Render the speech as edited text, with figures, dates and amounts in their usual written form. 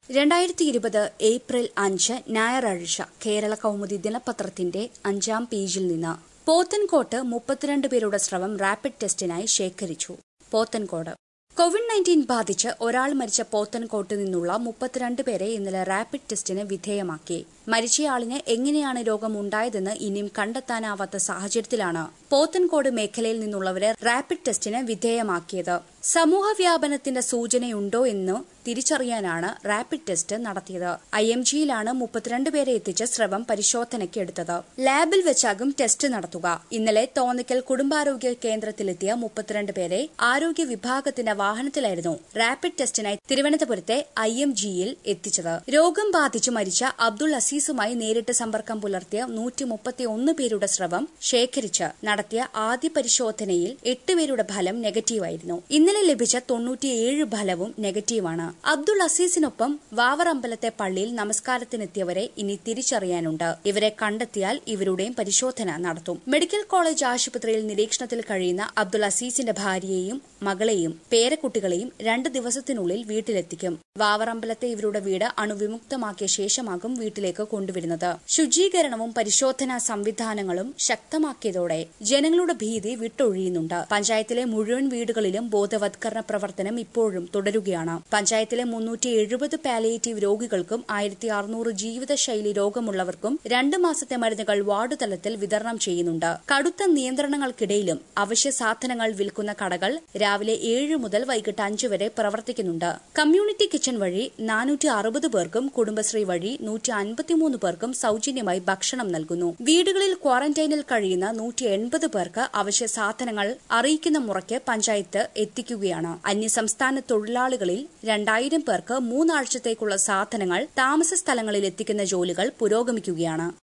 2020 April 5 ഞായറാഴ്ച കേരള കൗമുദി ദിനപത്രത്തിന്റെ 5-ാം പേജിൽ നിന്ന് പോത്തൻകോട്ട് 32 പേരുടെ സ്രവം റാപ്പിഡ് ടെസ്റ്റിനായി ശേഖരിച്ചു. പോത്തൻകോട് കോവിഡ്-19 ബാധിച്ച് ഒരാൾ മരിച്ച പോത്തൻകോട്ട് നിന്നുള്ള 32 പേരെ ഇന്നലെ റാപ്പിഡ് ടെസ്റ്റിന് വിധേയമാക്കി. മരിച്ചയാളിന് എങ്ങനെയാണ് രോഗം ഉണ്ടായതെന്ന് ഇനിയും കണ്ടെത്താനാവാത്ത സാഹചര്യത്തിലാണ് പോത്തൻകോട് മേഖലയിൽ നിന്നുള്ളവരെ റാപ്പിഡ് ടെസ്റ്റിന് വിധേയമാക്കിയത്. സമൂഹവ്യാപനത്തിന്റെ സൂചനയുണ്ടോ എന്ന് തിരിച്ചറിയാനാണ് റാപ്പിഡ് ടെസ്റ്റ് നടത്തിയത്. IMGയിലാണ് 32 പേരെ എത്തിച്ച് സ്രവം പരിശോധനയ്ക്ക് എടുത്തത്. ലാബിൽ വെച്ചാകും ടെസ്റ്റ് നടത്തുക. ഇന്നലെ തോന്നിക്കൽ കുടുംബാരോഗ്യ കേന്ദ്രത്തിലെത്തിയ 32 പേരെ ആരോഗ്യ വിഭാഗത്തിന്റെ വാഹനത്തിലായിരുന്നു റാപ്പിഡ് ടെസ്റ്റിനായി തിരുവനന്തപുരത്തെ IMGയിൽ എത്തിച്ചത്. രോഗം ബാധിച്ച് മരിച്ച അബ്ദുൾ അസീസുമായി നേരിട്ട് സമ്പർക്കം പുലർത്തിയ 131 പേരുടെ സ്രവം ശേഖരിച്ച് നടത്തിയ ആദ്യ പരിശോധനയിൽ 8 പേരുടെ ഫലം നെഗറ്റീവായിരുന്നു. ഇന്നലെ ലഭിച്ച 97 ഫലവും നെഗറ്റീവാണ്. അബ്ദുൾ അസീസിനൊപ്പം വാവർ അമ്പലത്തെ പള്ളിയിൽ നമസ്കാരത്തിനെത്തിയവരെ ഇനി തിരിച്ചറിയാനുണ്ട്. ഇവരെ കണ്ടെത്തിയാൽ ഇവരുടെയും പരിശോധന നടത്തും. മെഡിക്കൽ കോളേജ് ആശുപത്രിയിൽ നിരീക്ഷണത്തിൽ കഴിയുന്ന അബ്ദുൾ അസീസിന്റെ ഭാര്യയെയും മകളെയും പേരക്കുട്ടികളെയും 2 ദിവസത്തിനുള്ളിൽ വീട്ടിലെത്തിക്കും. വാവർ അമ്പലത്തെ ഇവരുടെ വീട് അണുവിമുക്തമാക്കിയ ശേഷമാകും വീട്ടിലേക്ക് കൊണ്ടുവരുന്നത്. ശുചീകരണവും പരിശോധനാ സംവിധാനങ്ങളും ശക്തമാക്കിയതോടെ ജനങ്ങളുടെ ഭീതി വിട്ടൊഴിയുന്നുണ്ട്. പഞ്ചായത്തിലെ മുഴുവൻ വീടുകളിലും ബോധവത്കരണ പ്രവർത്തനം ഇപ്പോഴും തുടരുകയാണ്. പഞ്ചായത്തിലെ 370 പാലിയേറ്റീവ് രോഗികൾക്കും 1600 ജീവിതശൈലി രോഗമുള്ളവർക്കും 2 മാസത്തെ മരുന്നുകൾ വാർഡ് തലത്തിൽ വിതരണം ചെയ്യുന്നുണ്ട്. കടുത്ത നിയന്ത്രണങ്ങൾക്കിടയിലും അവശ്യ സാധനങ്ങൾ വിൽക്കുന്ന കടകൾ രാവിലെ 7 മുതൽ വൈകിട്ട് 5 വരെ പ്രവർത്തിക്കുന്നുണ്ട്. കമ്മ്യൂണിറ്റി കിച്ചൺ വഴി 460 പേർക്കും കുടുംബശ്രീ വഴി 153 പേർക്കും സൌജന്യമായി ഭക്ഷണം നൽകുന്നു. വീടുകളിൽ ക്വാറന്റൈനിൽ കഴിയുന്ന 180 പേർക്ക് അവശ്യ സാധനങ്ങൾ അറിയിക്കുന്ന മുറയ്ക്ക് പഞ്ചായത്ത് എത്തിക്കുകയാണ്. അന്യസംസ്ഥാന തൊഴിലാളികളിൽ 2000 പേർക്ക് 3 ആഴ്ചത്തേക്കുള്ള സാധനങ്ങൾ താമസ സ്ഥലങ്ങളിൽ എത്തിക്കുന്ന ജോലികൾ പുരോഗമിക്കുകയാണ്.